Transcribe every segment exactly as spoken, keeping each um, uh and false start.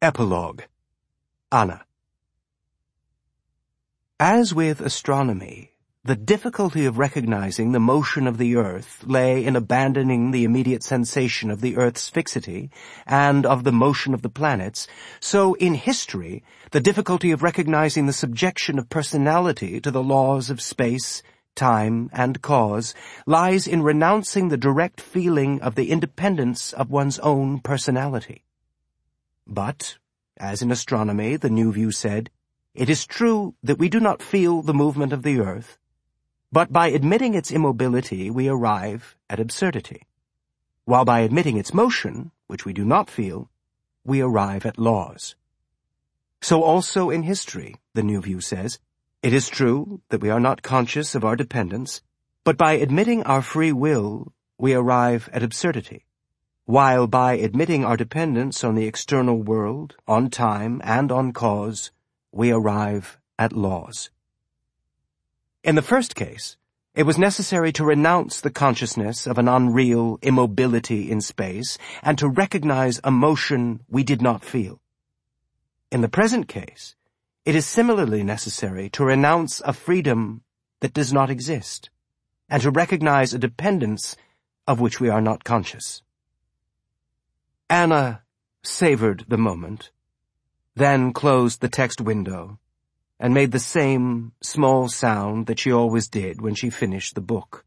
Epilogue. Anna. As with astronomy, the difficulty of recognizing the motion of the earth lay in abandoning the immediate sensation of the earth's fixity and of the motion of the planets, so in history, the difficulty of recognizing the subjection of personality to the laws of space, time, and cause lies in renouncing the direct feeling of the independence of one's own personality. But, as in astronomy, the New View said, it is true that we do not feel the movement of the earth, but by admitting its immobility we arrive at absurdity, while by admitting its motion, which we do not feel, we arrive at laws. So also in history, the New View says, it is true that we are not conscious of our dependence, but by admitting our free will we arrive at absurdity, while by admitting our dependence on the external world, on time, and on cause, we arrive at laws. In the first case, it was necessary to renounce the consciousness of an unreal immobility in space and to recognize a motion we did not feel. In the present case, it is similarly necessary to renounce a freedom that does not exist and to recognize a dependence of which we are not conscious. Anna savored the moment, then closed the text window and made the same small sound that she always did when she finished the book.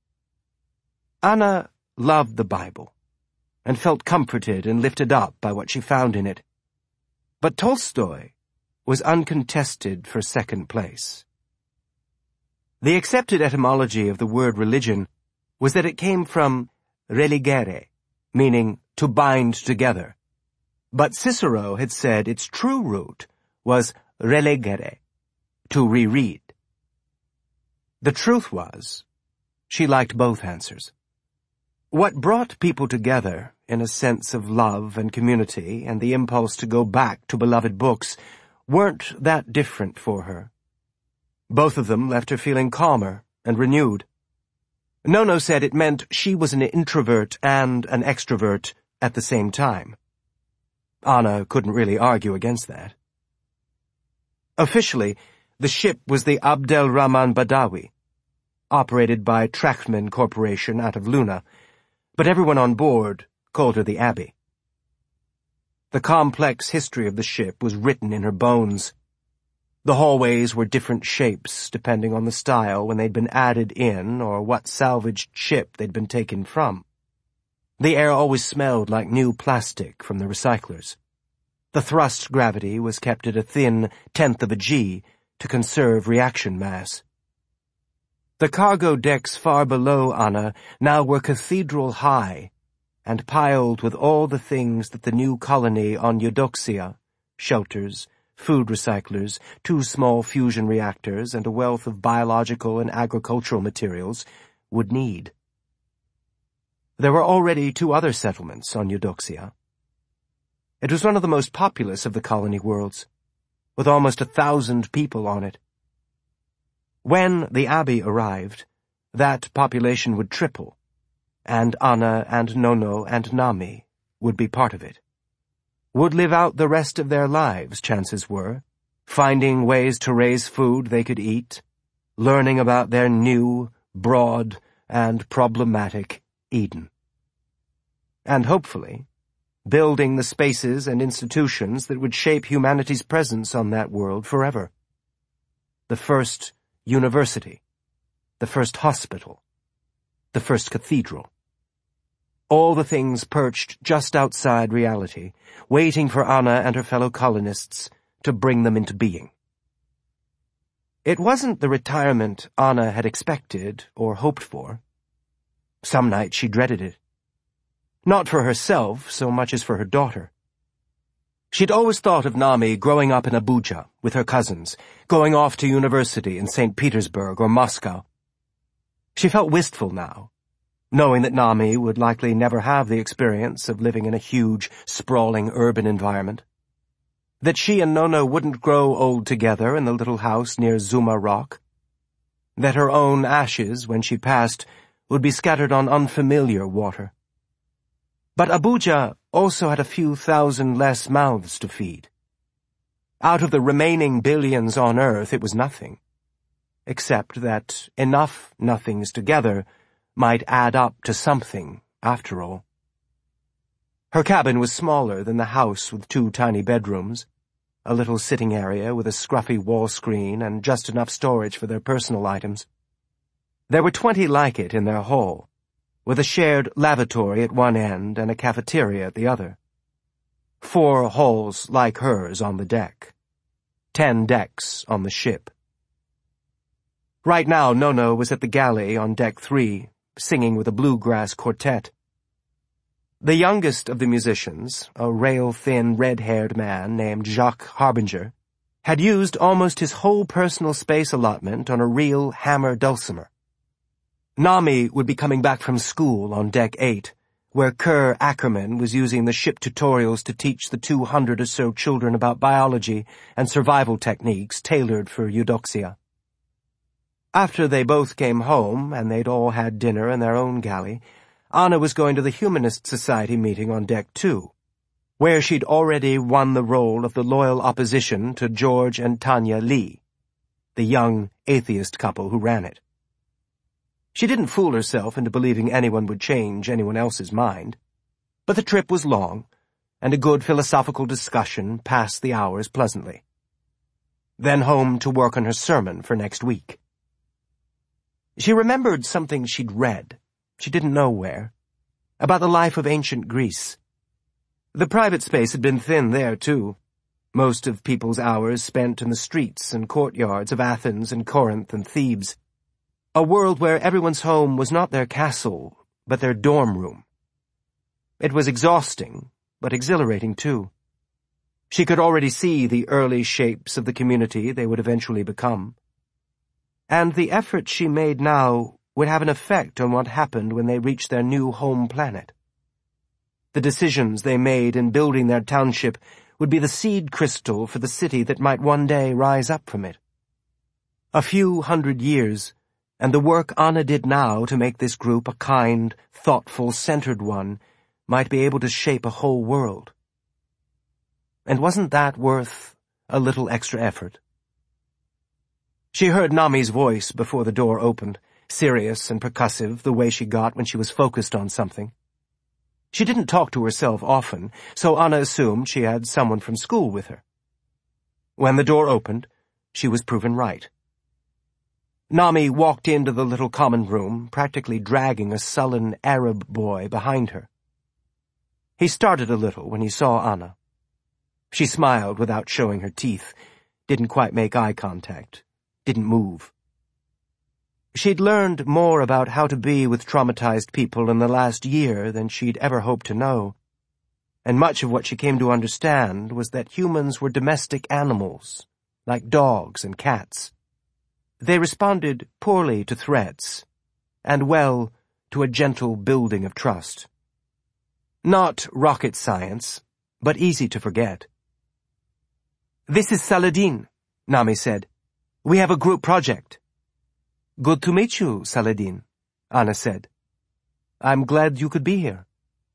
Anna loved the Bible and felt comforted and lifted up by what she found in it. But Tolstoy was uncontested for second place. The accepted etymology of the word religion was that it came from religere, meaning to bind together. But Cicero had said its true root was relegere, to reread. The truth was, she liked both answers. What brought people together in a sense of love and community and the impulse to go back to beloved books weren't that different for her. Both of them left her feeling calmer and renewed. Nono said it meant she was an introvert and an extrovert at the same time. Anna couldn't really argue against that. Officially, the ship was the Abdel Rahman Badawi, operated by Trachtman Corporation out of Luna, but everyone on board called her the Abbey. The complex history of the ship was written in her bones. The hallways were different shapes depending on the style when they'd been added in or what salvaged ship they'd been taken from. The air always smelled like new plastic from the recyclers. The thrust gravity was kept at a thin tenth of a G to conserve reaction mass. The cargo decks far below Anna now were cathedral high and piled with all the things that the new colony on Eudoxia, shelters, food recyclers, two small fusion reactors, and a wealth of biological and agricultural materials would need. There were already two other settlements on Eudoxia. It was one of the most populous of the colony worlds, with almost a thousand people on it. When the Abbey arrived, that population would triple, and Anna and Nono and Nami would be part of it. Would live out the rest of their lives, chances were, finding ways to raise food they could eat, learning about their new, broad, and problematic Eden. And hopefully, building the spaces and institutions that would shape humanity's presence on that world forever. The first university, the first hospital, the first cathedral. All the things perched just outside reality, waiting for Anna and her fellow colonists to bring them into being. It wasn't the retirement Anna had expected or hoped for. Some nights she dreaded it. Not for herself so much as for her daughter. She'd always thought of Nami growing up in Abuja with her cousins, going off to university in Saint Petersburg or Moscow. She felt wistful now, knowing that Nami would likely never have the experience of living in a huge, sprawling urban environment. That she and Nono wouldn't grow old together in the little house near Zuma Rock. That her own ashes, when she passed, would be scattered on unfamiliar water. But Abuja also had a few thousand less mouths to feed. Out of the remaining billions on Earth, it was nothing, except that enough nothings together might add up to something, after all. Her cabin was smaller than the house with two tiny bedrooms, a little sitting area with a scruffy wall screen and just enough storage for their personal items. There were twenty like it in their hall, with a shared lavatory at one end and a cafeteria at the other. Four halls like hers on the deck. Ten decks on the ship. Right now, Nono was at the galley on deck three, singing with a bluegrass quartet. The youngest of the musicians, a rail-thin, red-haired man named Jacques Harbinger, had used almost his whole personal space allotment on a real hammer dulcimer. Nami would be coming back from school on deck eight, where Kerr Ackerman was using the ship tutorials to teach the two hundred or so children about biology and survival techniques tailored for Eudoxia. After they both came home, and they'd all had dinner in their own galley, Anna was going to the Humanist Society meeting on deck two, where she'd already won the role of the loyal opposition to George and Tanya Lee, the young atheist couple who ran it. She didn't fool herself into believing anyone would change anyone else's mind, but the trip was long, and a good philosophical discussion passed the hours pleasantly. Then home to work on her sermon for next week. She remembered something she'd read, she didn't know where, about the life of ancient Greece. The private space had been thin there, too. Most of people's hours spent in the streets and courtyards of Athens and Corinth and Thebes. A world where everyone's home was not their castle, but their dorm room. It was exhausting, but exhilarating, too. She could already see the early shapes of the community they would eventually become. And the effort she made now would have an effect on what happened when they reached their new home planet. The decisions they made in building their township would be the seed crystal for the city that might one day rise up from it. A few hundred years, and the work Anna did now to make this group a kind, thoughtful, centered one might be able to shape a whole world. And wasn't that worth a little extra effort? She heard Nami's voice before the door opened, serious and percussive the way she got when she was focused on something. She didn't talk to herself often, so Anna assumed she had someone from school with her. When the door opened, she was proven right. Nami walked into the little common room, practically dragging a sullen Arab boy behind her. He started a little when he saw Anna. She smiled without showing her teeth, didn't quite make eye contact, didn't move. She'd learned more about how to be with traumatized people in the last year than she'd ever hoped to know, and much of what she came to understand was that humans were domestic animals, like dogs and cats. They responded poorly to threats, and well to a gentle building of trust. Not rocket science, but easy to forget. "This is Saladin," Nami said. "We have a group project." "Good to meet you, Saladin," Anna said. "I'm glad you could be here."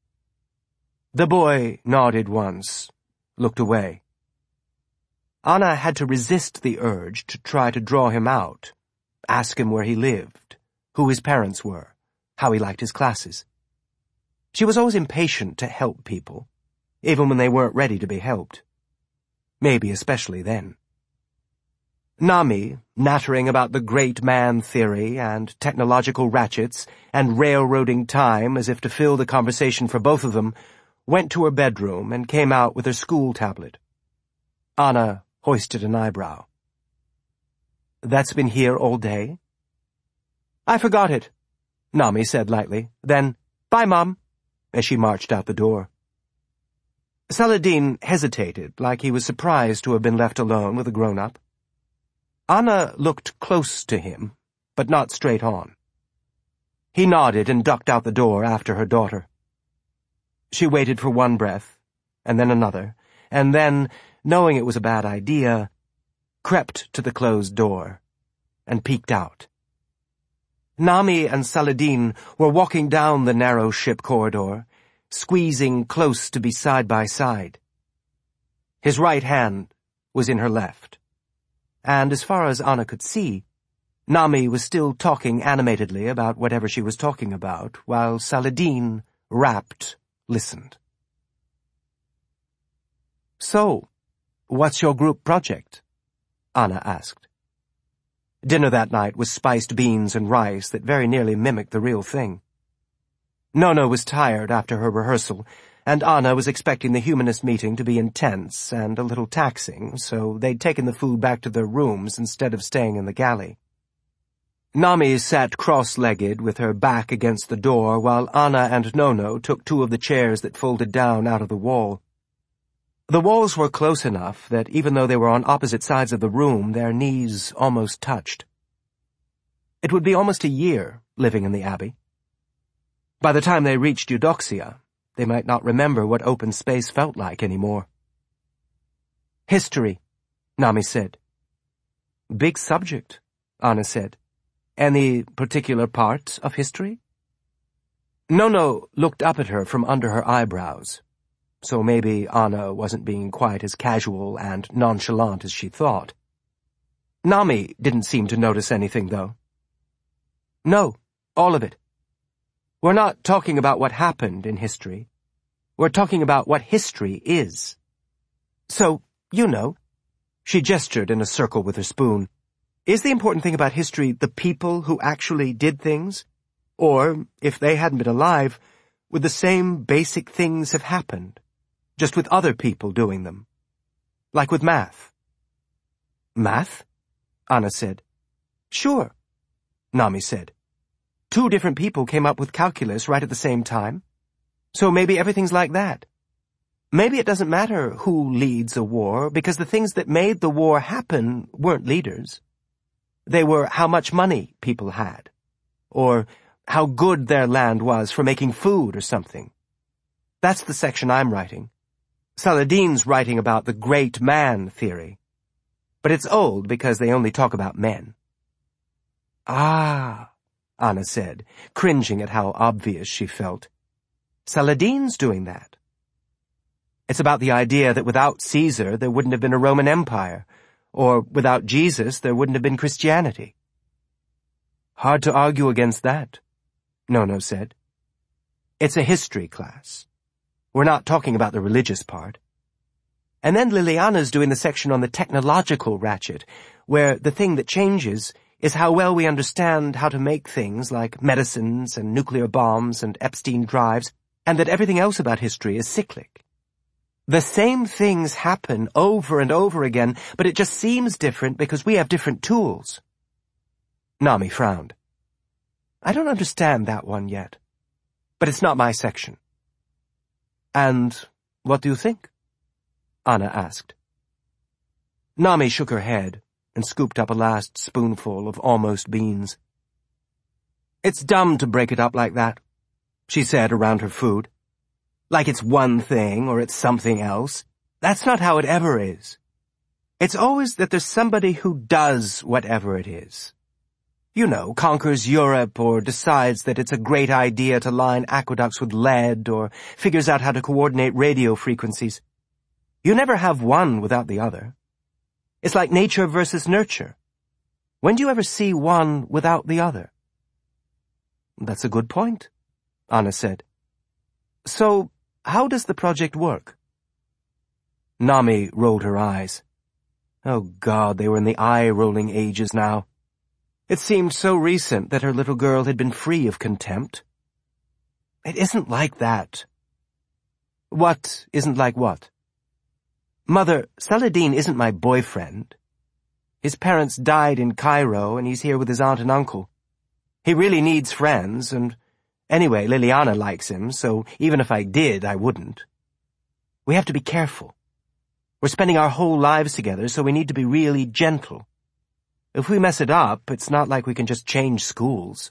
The boy nodded once, looked away. Anna had to resist the urge to try to draw him out, ask him where he lived, who his parents were, how he liked his classes. She was always impatient to help people, even when they weren't ready to be helped. Maybe especially then. Nami, nattering about the great man theory and technological ratchets and railroading time as if to fill the conversation for both of them, went to her bedroom and came out with her school tablet. Anna hoisted an eyebrow. "That's been here all day?" "I forgot it," Nami said lightly. Then, "Bye, Mom," as she marched out the door. Saladin hesitated, like he was surprised to have been left alone with a grown-up. Anna looked close to him, but not straight on. He nodded and ducked out the door after her daughter. She waited for one breath, and then another, and then, knowing it was a bad idea, crept to the closed door and peeked out. Nami and Saladin were walking down the narrow ship corridor, squeezing close to be side by side. His right hand was in her left, and as far as Anna could see, Nami was still talking animatedly about whatever she was talking about, while Saladin, rapt, listened. "So, what's your group project?" Anna asked. Dinner that night was spiced beans and rice that very nearly mimicked the real thing. Nono was tired after her rehearsal, and Anna was expecting the humanist meeting to be intense and a little taxing, so they'd taken the food back to their rooms instead of staying in the galley. Nami sat cross-legged with her back against the door, while Anna and Nono took two of the chairs that folded down out of the wall. The walls were close enough that even though they were on opposite sides of the room, their knees almost touched. It would be almost a year living in the Abbey. By the time they reached Eudoxia, they might not remember what open space felt like anymore. "History," Nami said. "Big subject," Anna said. "Any particular part of history?" Nono looked up at her from under her eyebrows, so maybe Anna wasn't being quite as casual and nonchalant as she thought. Nami didn't seem to notice anything, though. "No, all of it. We're not talking about what happened in history. We're talking about what history is. So, you know," she gestured in a circle with her spoon, "is the important thing about history the people who actually did things? Or, if they hadn't been alive, would the same basic things have happened, just with other people doing them? Like with math." "Math?" Anna said. "Sure," Nami said. "Two different people came up with calculus right at the same time. So maybe everything's like that. Maybe it doesn't matter who leads a war, because the things that made the war happen weren't leaders. They were how much money people had, or how good their land was for making food or something. That's the section I'm writing. Saladin's writing about the great man theory. But it's old because they only talk about men." "Ah," Anna said, cringing at how obvious she felt. "Saladin's doing that. It's about the idea that without Caesar there wouldn't have been a Roman Empire, or without Jesus there wouldn't have been Christianity." "Hard to argue against that," Nono said. "It's a history class. We're not talking about the religious part." And then Liliana's doing the section on the technological ratchet, where the thing that changes is how well we understand how to make things like medicines and nuclear bombs and Epstein drives, and that everything else about history is cyclic. The same things happen over and over again, but it just seems different because we have different tools. Nami frowned. "I don't understand that one yet, but it's not my section." "And what do you think?" Anna asked. Nami shook her head and scooped up a last spoonful of almost beans. "It's dumb to break it up like that," she said around her food. "Like it's one thing or it's something else. That's not how it ever is. It's always that there's somebody who does whatever it is. You know, conquers Europe or decides that it's a great idea to line aqueducts with lead or figures out how to coordinate radio frequencies. You never have one without the other. It's like nature versus nurture. When do you ever see one without the other?" "That's a good point," Anna said. "So, how does the project work?" Nami rolled her eyes. Oh God, they were in the eye-rolling ages now. It seemed so recent that her little girl had been free of contempt. "It isn't like that." "What isn't like what?" "Mother, Saladin isn't my boyfriend. His parents died in Cairo, and he's here with his aunt and uncle. He really needs friends, and anyway, Liliana likes him, so even if I did, I wouldn't. We have to be careful. We're spending our whole lives together, so we need to be really gentle. If we mess it up, it's not like we can just change schools."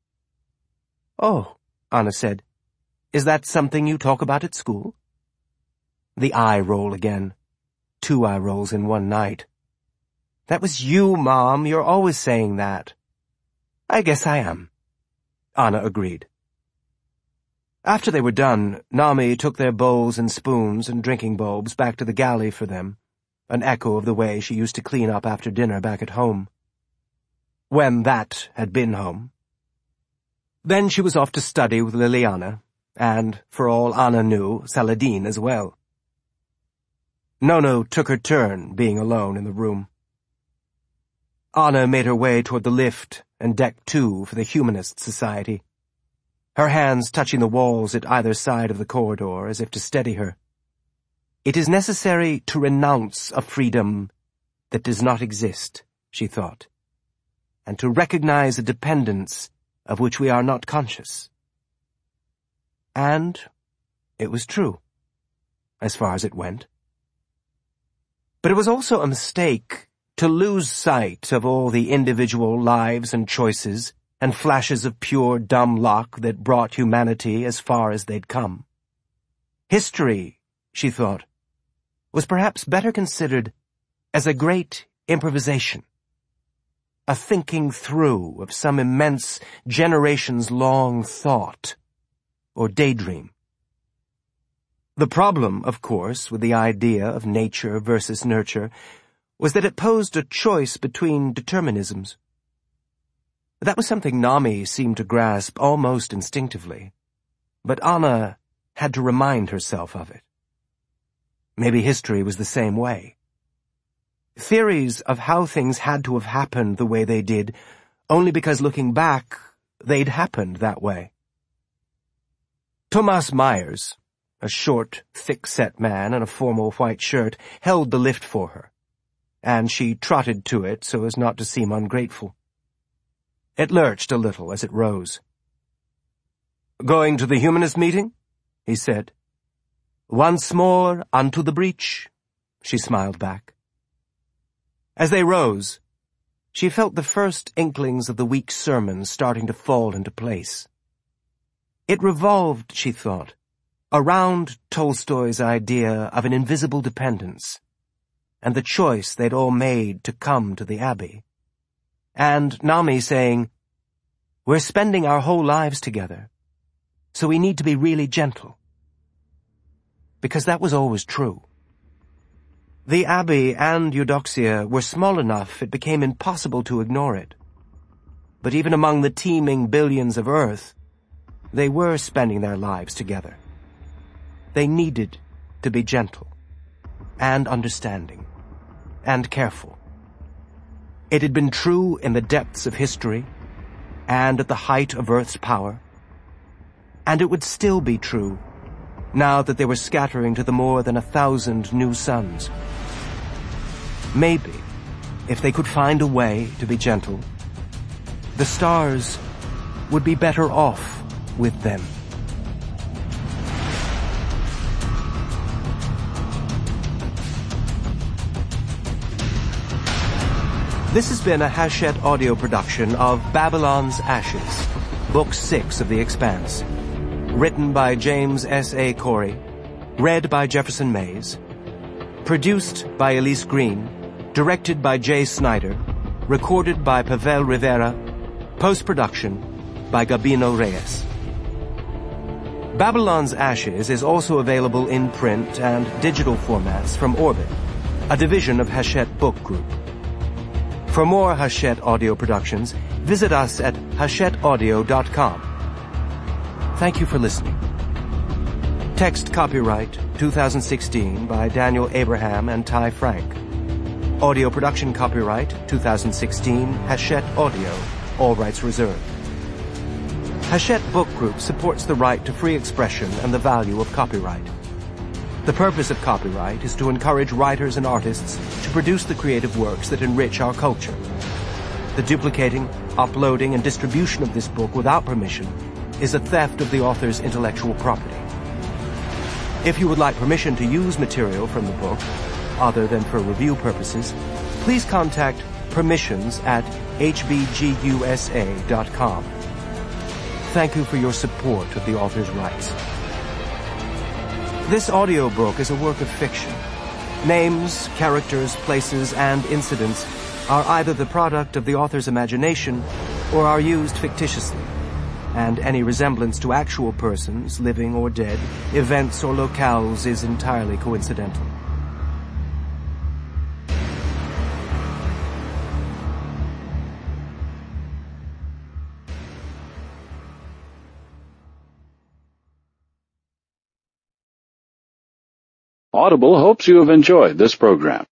"Oh," Anna said. "Is that something you talk about at school?" The eye roll again. Two eye rolls in one night. "That was you, Mom. You're always saying that." "I guess I am," Anna agreed. After they were done, Nami took their bowls and spoons and drinking bulbs back to the galley for them, an echo of the way she used to clean up after dinner back at home. When that had been home. Then she was off to study with Liliana, and, for all Anna knew, Saladin as well. Nono took her turn being alone in the room. Anna made her way toward the lift and deck two for the Humanist Society, her hands touching the walls at either side of the corridor as if to steady her. It is necessary to renounce a freedom that does not exist, she thought, and to recognize a dependence of which we are not conscious. And it was true, as far as it went. But it was also a mistake to lose sight of all the individual lives and choices and flashes of pure dumb luck that brought humanity as far as they'd come. History, she thought, was perhaps better considered as a great improvisation, a thinking through of some immense generations-long thought or daydream. The problem, of course, with the idea of nature versus nurture was that it posed a choice between determinisms. That was something Nami seemed to grasp almost instinctively, but Anna had to remind herself of it. Maybe history was the same way. Theories of how things had to have happened the way they did only because, looking back, they'd happened that way. Thomas Myers, a short, thick-set man in a formal white shirt, held the lift for her, and she trotted to it so as not to seem ungrateful. It lurched a little as it rose. "Going to the Humanist meeting?" he said. "Once more unto the breach," she smiled back. As they rose, she felt the first inklings of the week's sermon starting to fall into place. It revolved, she thought, around Tolstoy's idea of an invisible dependence, and the choice they'd all made to come to the Abbey. And Nami saying, "We're spending our whole lives together, so we need to be really gentle." Because that was always true. The Abbey and Eudoxia were small enough it became impossible to ignore it. But even among the teeming billions of Earth, they were spending their lives together. They needed to be gentle, and understanding, and careful. It had been true in the depths of history, and at the height of Earth's power, and it would still be true now that they were scattering to the more than a thousand new suns. Maybe, if they could find a way to be gentle, the stars would be better off with them. This has been a Hachette audio production of Babylon's Ashes, Book six of The Expanse. Written by James S A Corey, read by Jefferson Mays, produced by Elise Green, directed by Jay Snyder, recorded by Pavel Rivera, post-production by Gabino Reyes. Babylon's Ashes is also available in print and digital formats from Orbit, a division of Hachette Book Group. For more Hachette audio productions, visit us at hachette audio dot com. Thank you for listening. Text copyright twenty sixteen by Daniel Abraham and Ty Frank. Audio production copyright twenty sixteen Hachette Audio, all rights reserved. Hachette Book Group supports the right to free expression and the value of copyright. The purpose of copyright is to encourage writers and artists to produce the creative works that enrich our culture. The duplicating, uploading, and distribution of this book without permission is a theft of the author's intellectual property. If you would like permission to use material from the book, other than for review purposes, please contact permissions at h b g u s a dot com. Thank you for your support of the author's rights. This audiobook is a work of fiction. Names, characters, places, and incidents are either the product of the author's imagination or are used fictitiously, and any resemblance to actual persons, living or dead, events or locales is entirely coincidental. Audible hopes you have enjoyed this program.